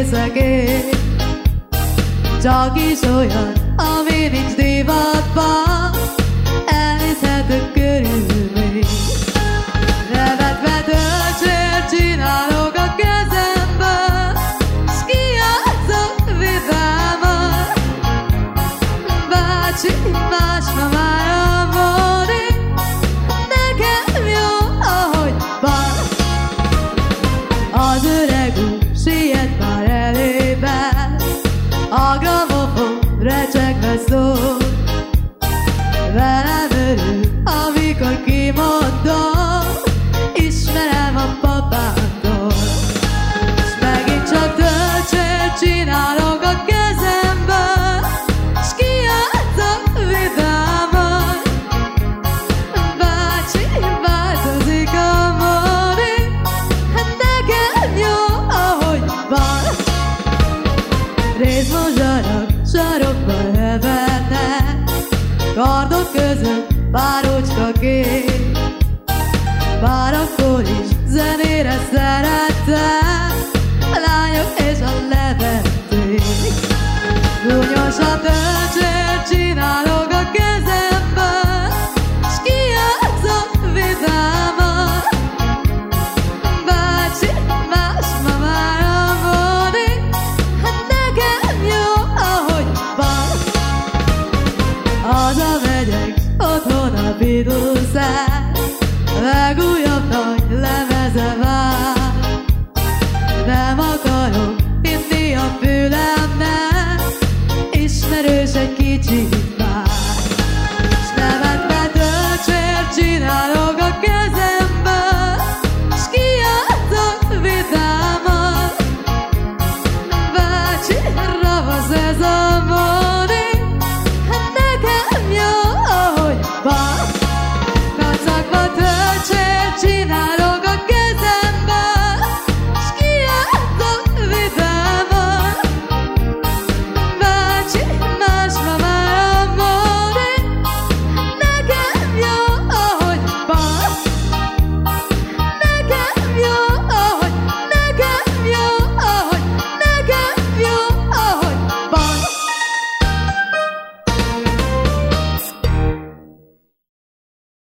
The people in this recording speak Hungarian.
hiszek én. Csak is olyan, ami nincs divatban, elnézhető körülmény. Nevetve töltsér csinálok a kezemből, s kijátszok vidáman. Bácsi, más ma már a módi, nekem jó, ahogy van. Az öreg úr siet már elébe, a gramofon recsegve szól. Velem örül, amikor kimondom, ismerem a papámtól. S megint csak töltsért csinálok a kezemből, s kijátszok vidáman. Bácsi, változik a módi, hát nekem jó, ahogy van. Rézmozsarak sarokba hevernek, kardok között pár